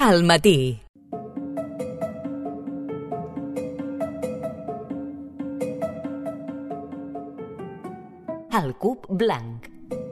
Al matí. El cub blanc.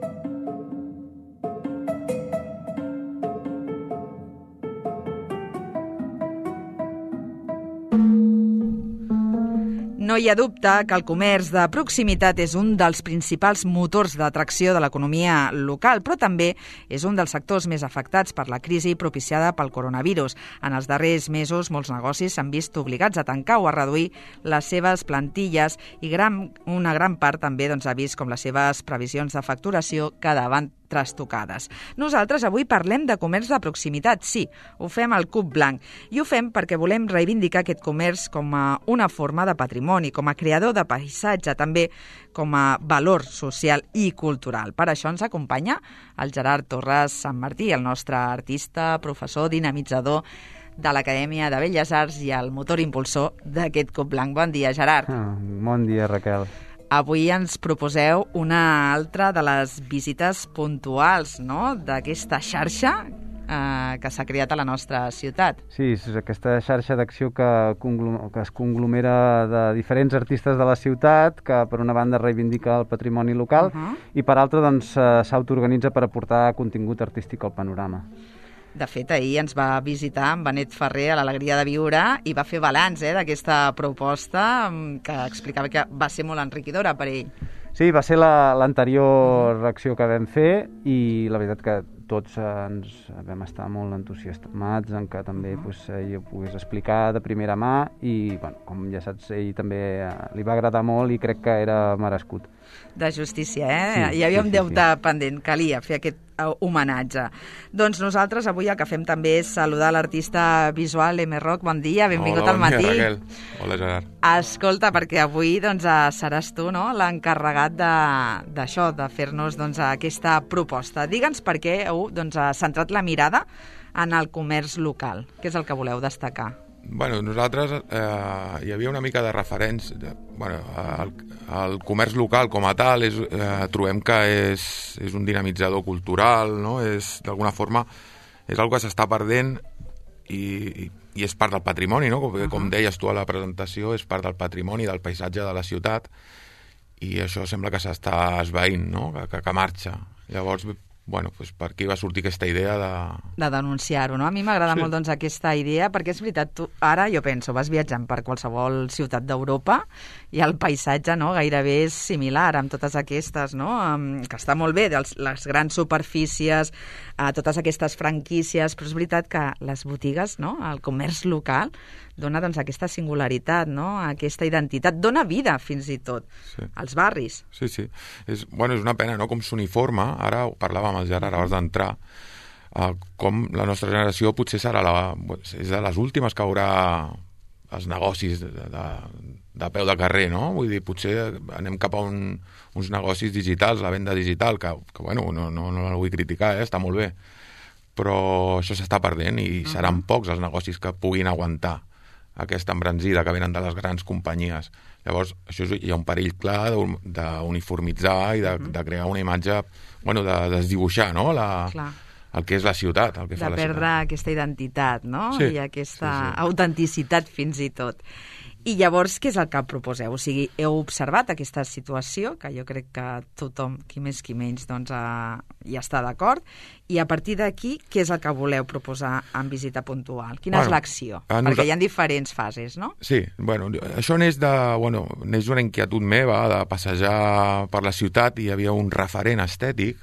No hi ha dubte que el comerç de proximitat és un dels principals motors d'atracció de l'economia local, però també és un dels sectors més afectats per la crisi propiciada pel coronavirus. En els darrers mesos, molts negocis s'han vist obligats a tancar o a reduir les seves plantilles i una gran part també ha vist com les seves previsions de facturació quedaven trastocades. Nosaltres avui parlem de comerç de proximitat, sí, ho fem al Cub Blanc, i ho fem perquè volem reivindicar aquest comerç com a una forma de patrimoni, com a creador de paisatge, també com a valor social i cultural. Per això ens acompanya el Gerard Torres Sant Martí, el nostre artista, professor, dinamitzador de l'Acadèmia de Belles Arts i el motor impulsor d'aquest Cub Blanc. Bon dia, Gerard. Bon dia, Raquel. Avui ens proposeu una altra de les visites puntuals, no?, d'aquesta xarxa que s'ha creat a la nostra ciutat. Sí, és aquesta xarxa d'acció que es conglomera de diferents artistes de la ciutat, que per una banda reivindica el patrimoni local i per altra s'autoorganitza per aportar contingut artístic al panorama. De fet, ahir ens va visitar en Benet Ferrer a l'Alegria de Viure i va fer balanç d'aquesta proposta que explicava que va ser molt enriquidora per ell. Sí, va ser l'anterior acció que vam fer i la veritat que tots ens vam estar molt entusiasmats en que també ell ho pogués explicar de primera mà i, com ja saps, ell també li va agradar molt i crec que era merescut. De justícia, Sí, hi havia un deute pendent, calia fer aquest homenatge. Doncs nosaltres avui el que fem també és saludar l'artista visual M. Rock. Bon dia, benvingut al matí. Hola, bon dia, Raquel. Hola, Gerard. Escolta, perquè avui seràs tu, no?, l'encarregat d'això, de fer-nos aquesta proposta. Digue'ns per què heu centrat la mirada en el comerç local. Què és el que voleu destacar? Bueno, nosaltres hi havia una mica de referència. El comerç local com a tal trobem que és un dinamitzador cultural, no? D'alguna forma és una que s'està perdent i és part del patrimoni, no? Com deies tu a la presentació, és part del patrimoni, del paisatge de la ciutat i això sembla que s'està esvaint, no? Que marxa. Llavors, per aquí va sortir aquesta idea de denunciar-ho, no? A mi m'agrada molt aquesta idea, perquè és veritat, tu ara jo penso, vas viatjant per qualsevol ciutat d'Europa i el paisatge, no?, gairebé és similar amb totes aquestes, no?, que està molt bé, les grans superfícies, totes aquestes franquícies, però és veritat que les botigues, no?, el comerç local dona aquesta singularitat, no?, aquesta identitat, dona vida fins i tot als barris. Sí. És una pena, no?, com s'uniforma, ara parlàvem amb el Gerard abans d'entrar, com la nostra generació potser és de les últimes que haurà els negocis de peu de carrer, no? Vull dir, potser anem cap a uns negocis digitals, la venda digital, que no la vull criticar, està molt bé, però això s'està perdent i seran pocs els negocis que puguin aguantar aquesta embranzida que venen de les grans companyies. Llavors, hi ha un perill clar d'uniformitzar i de crear una imatge, de desdibuixar, no?, el que és la ciutat. El que fa la ciutat. De perdre aquesta identitat, no?, i aquesta autenticitat fins i tot. I llavors, què és el que proposeu? O sigui, heu observat aquesta situació, que jo crec que tothom, qui més qui menys, hi està d'acord, i a partir d'aquí, què és el que voleu proposar en visita puntual? Quina és l'acció? Perquè hi ha diferents fases, no? Sí, això neix d'una inquietud meva de passejar per la ciutat i hi havia un referent estètic,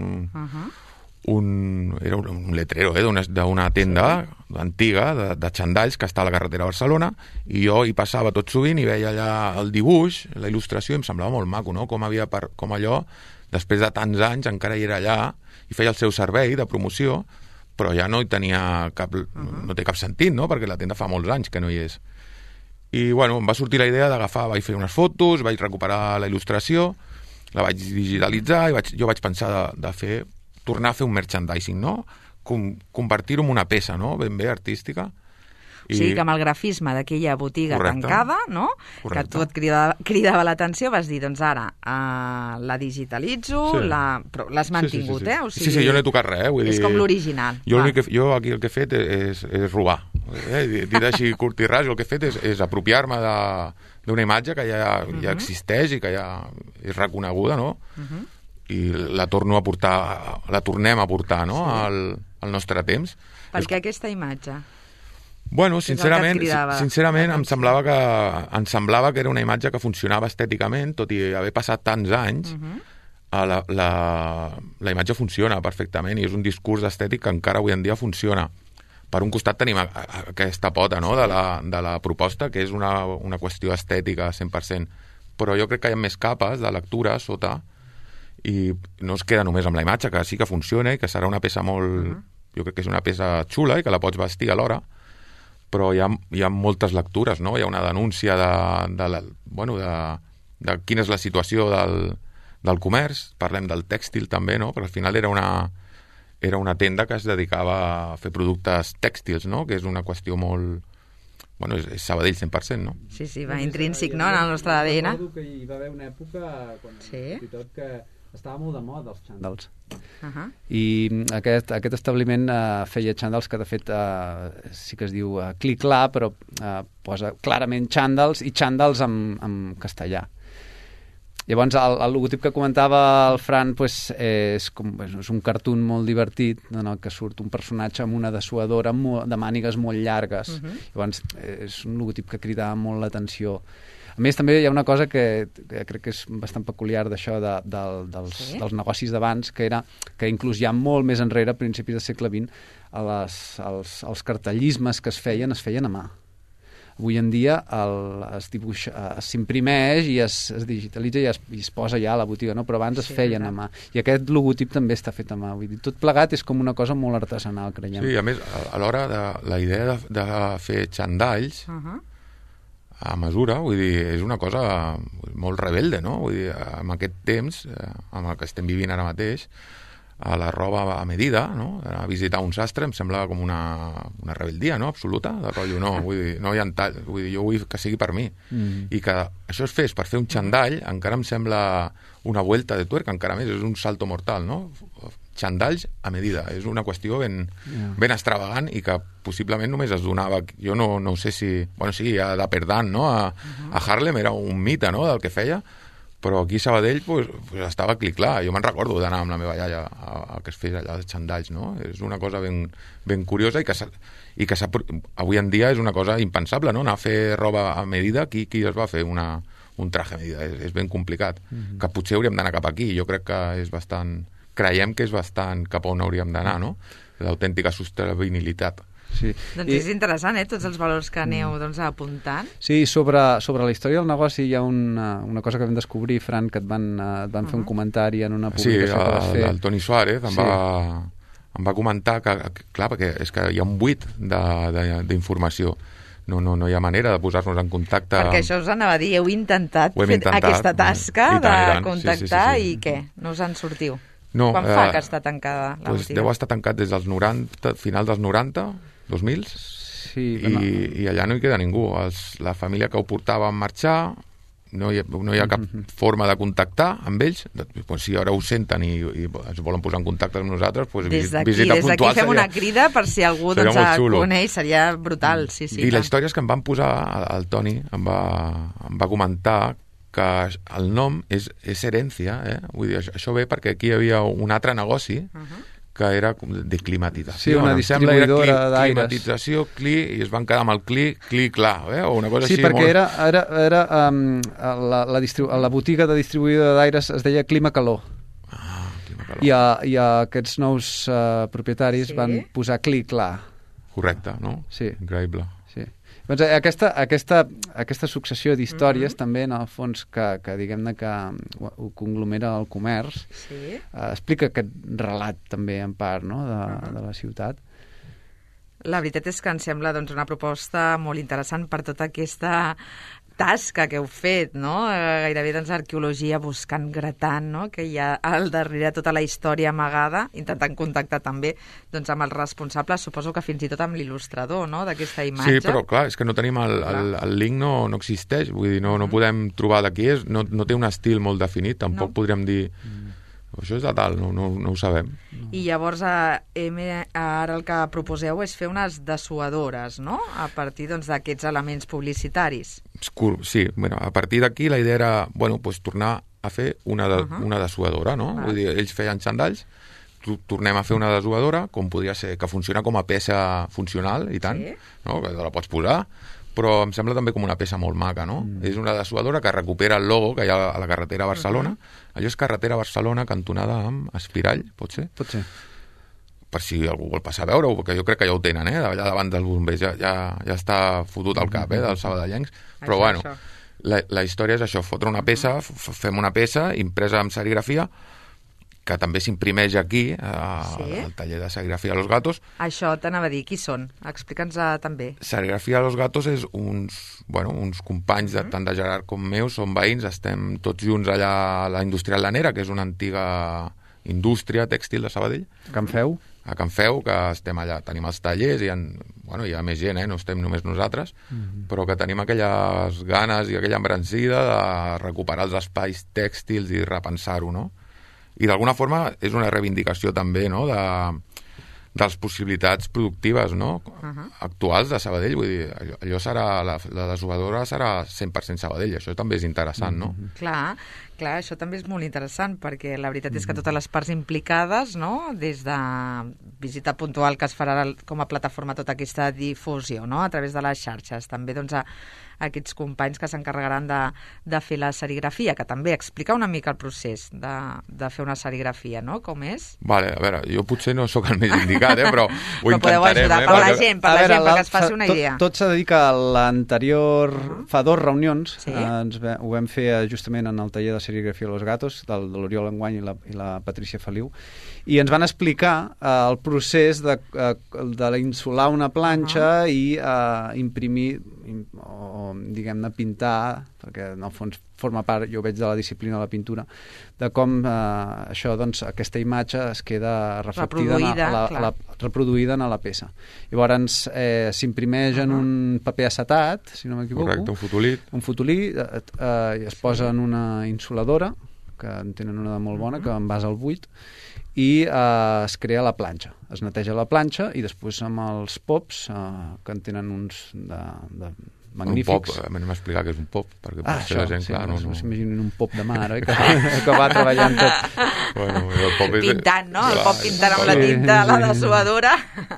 era un letrero d'una tenda antiga de xandalls que està a la carretera de Barcelona i jo hi passava tot sovint i veia allà el dibuix, la il·lustració, i em semblava molt maco, no? Com allò, després de tants anys, encara hi era allà i feia el seu servei de promoció, però ja no hi tenia no té cap sentit, no? Perquè la tenda fa molts anys que no hi és. I em va sortir la idea d'agafar, vaig fer unes fotos, vaig recuperar la il·lustració, la vaig digitalitzar i jo vaig pensar de tornar a fer un merchandising, no? Convertir-ho en una peça, no?, ben bé artística. O sigui que amb el grafisme d'aquella botiga Correcte. tancada, no? Correcte. Que tu et cridava l'atenció, vas dir, doncs ara la digitalitzo, Sí. però l'has mantingut, sí. O sigui, Sí, jo no he tocat res, vull dir... És com l'original. Jo aquí el que he fet és robar. Dit així curt i ras, el que he fet és apropiar-me d'una imatge que ja existeix i que ja és reconeguda, no? I la tornem a portar, no? al nostre temps. Per què aquesta imatge? Bueno, és el que et sincerament cridava em semblava que era una imatge que funcionava estèticament, tot i haver passat tants anys, la imatge funciona perfectament i és un discurs estètic que encara avui en dia funciona. Per un costat tenim aquesta pota, no?, de la proposta, que és una qüestió estètica 100%, però jo crec que hi ha més capes de lectura sota i no es queda només amb la imatge, que sí que funciona i que serà una peça molt... Jo crec que és una peça xula i que la pots vestir alhora, però hi ha moltes lectures, no? Hi ha una denúncia de quina és la situació del comerç, parlem del tèxtil també, no? Però al final era una tenda que es dedicava a fer productes tèxtils, no? Que és una qüestió molt... Bueno, és Sabadell 100%, no? Sí, va intrínsec, no?, en el nostre ADN. Recordo que hi va haver una època fins i tot que estava molt de moda els xandals. I aquest establiment feia xandals que de fet sí que es diu Cliclà, però posa clarament xandals i xandals en castellà. Llavors el logotip que comentava el Fran és un cartoon molt divertit en el que surt un personatge amb una dessuadora de mànigues molt llargues. Llavors és un logotip que crida molt l'atenció. A més, també hi ha una cosa que crec que és bastant peculiar d'això dels negocis d'abans, que era que inclús ja molt més enrere, a principis del segle XX, els cartellismes que es feien a mà. Avui en dia s'imprimeix i es digitalitza i es posa ja a la botiga, no? Però abans es feien a mà. I aquest logotip també està fet a mà. Vull dir, tot plegat és com una cosa molt artesanal, creiem. Sí, a més, a l'hora de la idea de fer xandalls, a mesura, vull dir, és una cosa molt rebelde, no? Vull dir, en aquest temps, amb el que estem vivint ara mateix, a la roba a medida, no? A visitar un sastre em sembla com una rebeldia, no?, absoluta, de rotllo, no, vull dir, no hi ha tall, vull dir, jo vull que sigui per mi. I que això es fes per fer un xandall encara em sembla una vuelta de tuerca, encara més, és un salto mortal, no? Xandalls a medida, és una qüestió ben extravagant i que possiblement només es donava, jo no sé si, bueno, sí, a de Perdant, no?, a Harlem era un mite, no?, del que feia, però aquí a Sabadell estava Cliclà. Jo me'n recordo d'anar amb la meva iaia a que es fes allà de xandalls, no? És una cosa ben curiosa i que avui en dia és una cosa impensable, no?, anar a fer roba a medida. Qui es va fer un traje a medida? És ben complicat. Que potser hauríem d'anar cap aquí. Jo crec que creiem que és bastant cap on hauríem d'anar, no? L'autèntica sostenibilitat. Sí. Doncs és interessant, tots els valors que aneu apuntant. Sí, sobre la història del negoci hi ha una cosa que vam descobrir, Fran, que et van fer un comentari en una publicació que vas fer. Sí, el Toni Suárez em va comentar que, clar, perquè és que hi ha un buit d'informació. No hi ha manera de posar-nos en contacte. Perquè això us anava a dir, heu intentat fer aquesta tasca de contactar i què? No us en sortiu? No, quan fa que està tancada la botiga? Deu estar tancat des dels 90, final dels 90, 2000, i allà no hi queda ningú. La família que ho portava a marxar, no hi ha cap forma de contactar amb ells. Si ara ho senten i es volen posar en contacte amb nosaltres, visita puntual. Des d'aquí fem una crida per si algú coneix, seria brutal. I la història és que em van posar, el Toni em va comentar que el nom és herència, Vull dir, això ve perquè aquí hi havia un altre negoci que era de climatització. Sí, una distribuïdora d'aires. Climatització, i es van quedar amb el clar, o una cosa així. Sí, perquè la botiga de distribuïdora d'aires es deia Clima-Calor. I aquests nous propietaris van posar clar. Correcte, no? Sí. Increïble. Sí. Aquesta successió d'històries també, en el fons, que diguem-ne que ho conglomera el comerç, explica aquest relat també en part, no?, de la ciutat. La veritat és que em sembla una proposta molt interessant per tota aquesta tasca que heu fet, no? Gairebé doncs arqueologia buscant, gratant, no? Que hi ha al darrere tota la història amagada, intentant contactar també doncs, amb els responsables, suposo que fins i tot amb l'il·lustrador, no?, d'aquesta imatge. Sí, però clar, és que no tenim el link, no existeix, vull dir, no podem trobar de qui és, no té un estil molt definit, tampoc podríem dir... Això és de tal, no ho sabem. I llavors ara el que proposeu és fer unes dessuadores, no?, a partir d'aquests elements publicitaris. Sí, bueno, a partir d'aquí la idea era tornar a fer una dessuadora, no? Vull dir, ells feien xandalls, tornem a fer una dessuadora, com podria ser, que funciona com a peça funcional, i tant, no? Que te la pots posar, però em sembla també com una peça molt maca, no? És una dessuadora que recupera el logo que hi ha a la carretera a Barcelona. Allò és carretera a Barcelona cantonada amb Espirall, pot ser? Pot ser. Per si algú vol passar a veure-ho, perquè jo crec que ja ho tenen, allà davant dels bombers, ja està fotut al cap, dels sabadellencs. Però bueno, la història és això, fotre una peça, fem una peça impresa amb serigrafia, que també s'imprimeix aquí, al taller de serigrafia Los Gatos. Això t'anava a dir, qui són? Explica'ns també. Serigrafia Los Gatos és uns companys, tant de Gerard com meus, són veïns, estem tots junts allà a la Industrial Lanera, que és una antiga indústria tèxtil de Sabadell. A Can Feu. A Can Feu, que estem allà, tenim els tallers, hi ha més gent, no estem només nosaltres, però que tenim aquelles ganes i aquella embrancida de recuperar els espais tèxtils i repensar-ho, no? I d'alguna forma és una reivindicació també, no?, de les possibilitats productives, no?, actuals de Sabadell. Vull dir, allò serà, la dessuadora serà 100% Sabadell, això també és interessant, no? Clar, això també és molt interessant, perquè la veritat és que totes les parts implicades, no?, des de visita puntual que es farà com a plataforma tota aquesta difusió, no?, a través de les xarxes, també doncs aquests companys que s'encarregaran de fer la serigrafia, que també explica una mica el procés de fer una serigrafia, no?, com és? Vale, a veure, jo potser no sóc el més indicat, però ho intentarem. Podeu ajudar per la gent, perquè es faci una idea. Tot s'ha de dir que l'anterior, fa 2 reunions, ho vam fer justament en el taller de serigrafia Los Gatos, de l'Oriol Enguany i la Patricia Feliu, i ens van explicar el procés d'insolar una planxa i imprimir o, diguem-ne, pintar, perquè en el fons forma part, jo veig de la disciplina de la pintura, de com això, doncs, aquesta imatge es queda reflectida, reproduïda en la peça. Llavors s'imprimeix en un paper acetat, si no m'equivoco. Correcte, un fotolí. I es posa en una insoladora, que en tenen una de molt bona, que envasa al buit, i es crea la planxa. Es neteja la planxa i després amb els pops, que en tenen uns de magnífics. Un pop, anem a explicar què és un pop, perquè potser la gent, clar, no s'imaginen un pop de mar, que va treballant tot. Pintant, no? El pop pintant amb la tinta a la dessuadora.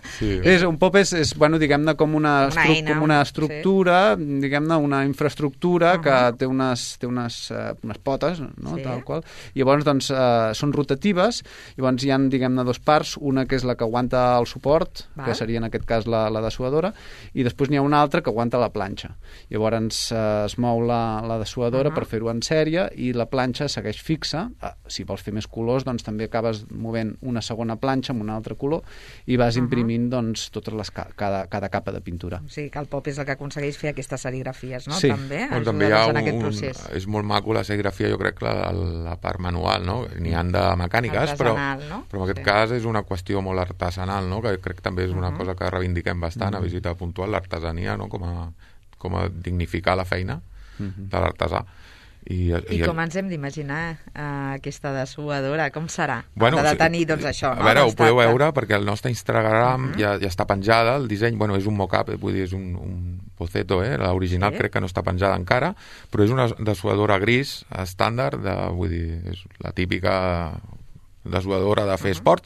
Un pop és diguem-ne, com una estructura, diguem-ne, una infraestructura que té unes potes, no? Tal qual. I llavors, doncs, són rotatives, llavors hi ha, diguem-ne, 2 parts, una que és la que aguanta el suport, que seria en aquest cas la dessuadora, i després n'hi ha una altra que aguanta la planxa. Llavors es mou la dessuadora per fer-ho en sèrie i la planxa segueix fixa. Si vols fer més colors, doncs també acabes movent una segona planxa amb un altre color i vas imprimint doncs cada capa de pintura. O sigui que el pop és el que aconsegueix fer aquestes serigrafies, no? Sí. També també hi ha en aquest procés. És molt maco la serigrafia, jo crec que la part manual, no? N'hi han de mecàniques, però en aquest cas és una qüestió molt artesanal, no? Que crec que també és una cosa que reivindiquem bastant a visita puntual, l'artesania, no? Com a dignificar la feina de l'artesà. I com ens hem d'imaginar aquesta dessuadora? Com serà? Bueno, de tenir, doncs, això. A veure, ho podeu veure, perquè el nostre Instagram ja està penjada, el disseny, és un mock-up, vull dir, és un boceto, l'original crec que no està penjada encara, però és una dessuadora gris estàndard, vull dir, és la típica dessuadora de fer esport,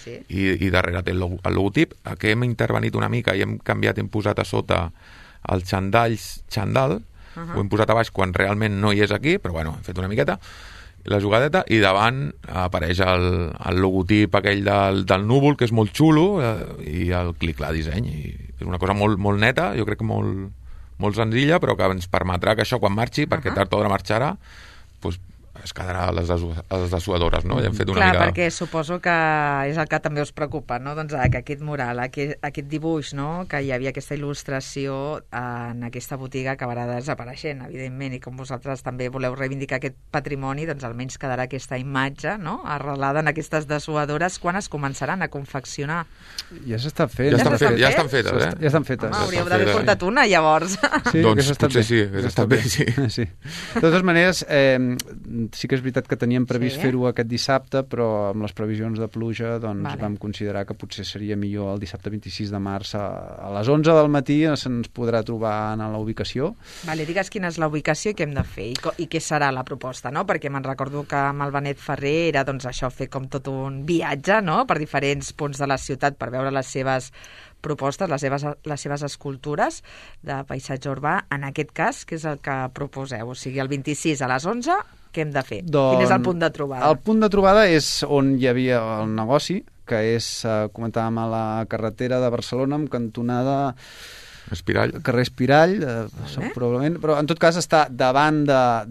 i darrere té el logotip, que hem intervenit una mica i hem canviat, hem posat a sota el xandall, ho hem posat a baix quan realment no hi és aquí, però hem fet una miqueta la jugadeta, i davant apareix el logotip aquell del núvol, que és molt xulo, i el clic-clar disseny, i és una cosa molt, molt neta, jo crec que molt senzilla, però que ens permetrà que això quan marxi, perquè tard o d'hora marxarà, doncs es quedarà a les dessuadores, no? Ja hem fet una Clar, mica... perquè suposo que és el que també us preocupa, no? Doncs que aquest mural, aquest dibuix, no? Que hi havia aquesta il·lustració en aquesta botiga acabarà desapareixent, evidentment, i com vosaltres també voleu reivindicar aquest patrimoni, doncs almenys quedarà aquesta imatge, no? Arrelada en aquestes dessuadores. Quan es començaran a confeccionar? Ja s'està fent. Ja estan fetes, eh? Ja estan fetes. Home, hauríeu d'haver portat una, llavors. Sí, doncs potser sí, hagués estat bé, sí. Sí. De totes maneres, sí que és veritat que teníem previst fer-ho aquest dissabte, però amb les previsions de pluja doncs vam considerar que potser seria millor el dissabte 26 de març a les 11 del matí se'ns podrà trobar en la ubicació. Vale, digues quina és la ubicació i què hem de fer i què serà la proposta, no? Perquè me'n recordo que amb el Benet Ferrer era doncs això, fer com tot un viatge, no?, per diferents punts de la ciutat per veure les seves propostes, les seves escultures de paisatge urbà. En aquest cas, què és el que proposeu? O sigui, el 26 a les 11, què hem de fer? Quin és el punt de trobada? El punt de trobada és on hi havia el negoci, que és, comentàvem, a la carretera de Barcelona, amb cantonada... Espirall. Carrer Espirall, probablement, però en tot cas està davant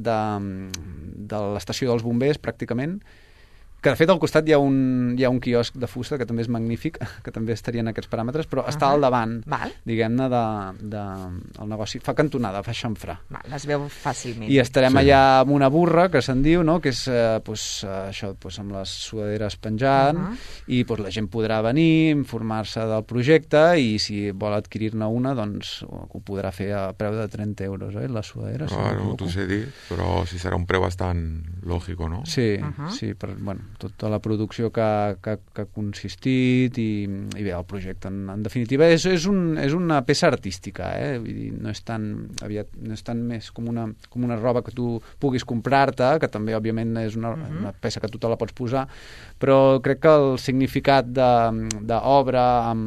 de l'estació dels bombers, pràcticament, que de fet al costat hi ha un quiosc de fusta que també és magnífic, que també estaria en aquests paràmetres, però està al davant, diguem-ne, del negoci. Fa cantonada, fa xamfrà. Es veu fàcilment. I estarem allà amb una burra, que se'n diu, no?, que és això, amb les sudaderes penjant, i la gent podrà venir, informar-se del projecte, i si vol adquirir-ne una, doncs ho podrà fer a preu de 30 euros, la sudadera. No t'ho sé dir, però si serà un preu bastant lògico, no? Sí, tota la producció que ha consistit i bé, el projecte en definitiva és una peça artística, vull dir, no és tan més com una roba que tu puguis comprar-te, que també òbviament és una peça que tu te la pots posar, però crec que el significat d'obra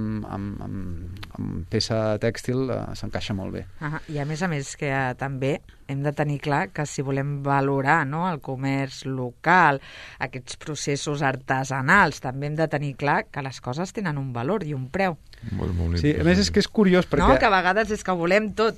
amb peça tèxtil s'encaixa molt bé. I a més que també hem de tenir clar que si volem valorar, no, el comerç local, aquests processos artesanals, també hem de tenir clar que les coses tenen un valor i un preu. Molt sí, a més és que és curiós perquè... No, que a vegades és que ho volem tot.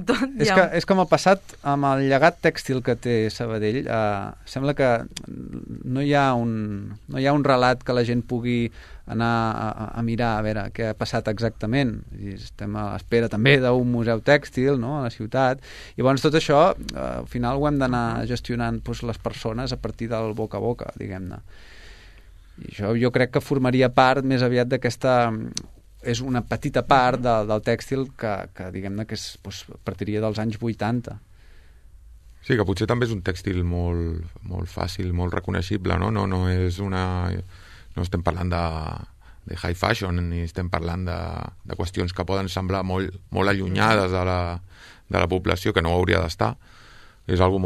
És com el passat, amb el llegat tèxtil que té Sabadell, sembla que no hi ha un relat que la gent pugui anar a mirar a veure què ha passat exactament. Estem a l'espera també d'un museu tèxtil, no?, a la ciutat, i llavors tot això al final ho hem d'anar gestionant les persones a partir del boca a boca, diguem-ne. I això jo crec que formaria part més aviat d'aquesta... És una petita part del tèxtil que diguem-ne, que partiria dels anys 80. Sí, que potser també és un tèxtil molt fàcil, molt reconeixible, no? No és una... No estem parlant de high fashion, ni estem parlant de qüestions que poden semblar molt allunyades de la població, que no ho hauria d'estar. És algo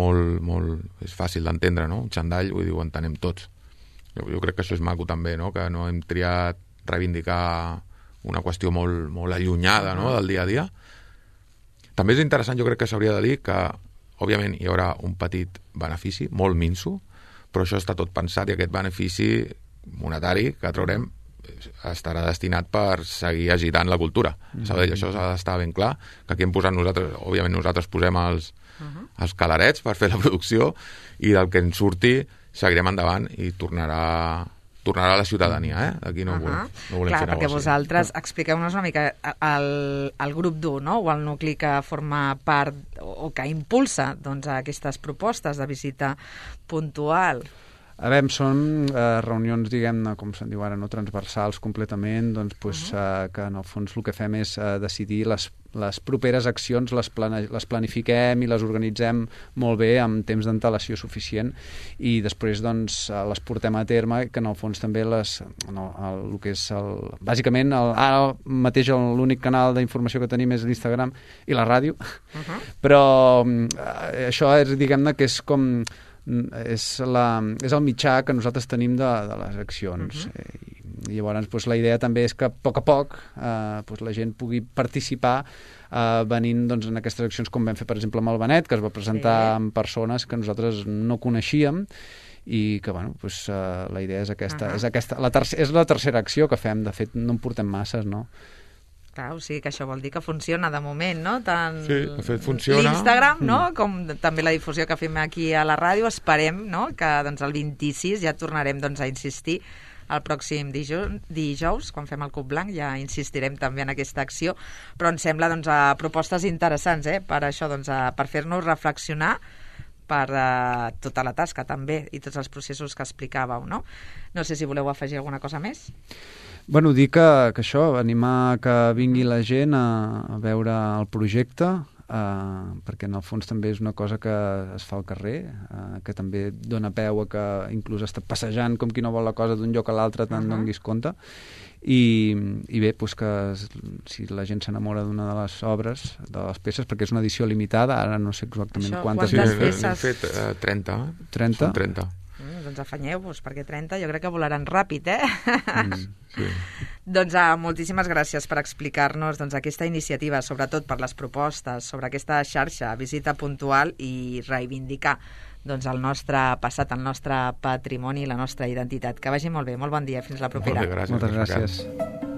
és fàcil d'entendre, no? Un xandall, vull dir, ho entenem tots. Jo crec que això és maco també, no? Que no hem triat reivindicar una qüestió molt allunyada, no?, del dia a dia. També és interessant, jo crec que s'hauria de dir que, òbviament, hi haurà un petit benefici, molt minso, però això està tot pensat i aquest benefici monetari que traurem estarà destinat per seguir agitant la cultura. Això s'ha d'estar ben clar, que aquí hem posat nosaltres posem els calarets per fer la producció i del que en surti seguirem endavant i tornarà a la ciutadania, Aquí no volem fer negoci. Clar, perquè vosaltres, expliqueu-nos una mica el grup D1, no?, o el nucli que forma part o que impulsa aquestes propostes de visita puntual. A veure, són reunions, diguem-ne, com se'n diu ara, no transversals completament, que en el fons el que fem és decidir les properes accions, les planifiquem i les organitzem molt bé amb temps d'antelació suficient i després les portem a terme, que en el fons també el que és bàsicament ara mateix l'únic canal d'informació que tenim és l'Instagram i la ràdio, però això és, diguem-ne, que és com és el mitjà que nosaltres tenim de les accions. I llavors la idea també és que a poc la gent pugui participar venint en aquestes accions, com vam fer per exemple amb el Benet, que es va presentar amb persones que nosaltres no coneixíem i que la idea és aquesta. És la tercera acció que fem, de fet no en portem masses, no? Clar, o sigui que això vol dir que funciona de moment, no? Tant Sí, de fet funciona. l'Instagram, no? Com també la difusió que fem aquí a la ràdio. Esperem, no?, que doncs, el 26 ja tornarem doncs, a insistir. El pròxim dijous, quan fem el Cub Blanc, ja insistirem també en aquesta acció, però em sembla doncs, a propostes interessants, per això, doncs, per fer-nos reflexionar per tota la tasca també i tots els processos que explicàveu, no? No sé si voleu afegir alguna cosa més. Bueno, dir que això, animar que vingui la gent a veure el projecte, perquè en el fons també és una cosa que es fa al carrer, que també dona peu a que inclús està passejant com qui no vol la cosa d'un lloc a l'altre te'n donguis compte. I bé, doncs que si la gent s'enamora d'una de les obres, de les peces, perquè és una edició limitada, ara no sé exactament quantes peces. Hem fet 30. 30? Són 30. Doncs afanyeu-vos, perquè 30 jo crec que volaran ràpid, Sí. Doncs moltíssimes gràcies per explicar-nos aquesta iniciativa, sobretot per les propostes sobre aquesta xarxa, visita puntual i reivindicar el nostre passat, el nostre patrimoni i la nostra identitat. Que vagi molt bé, molt bon dia, fins la propera. Molt bé, gràcies. Moltes gràcies.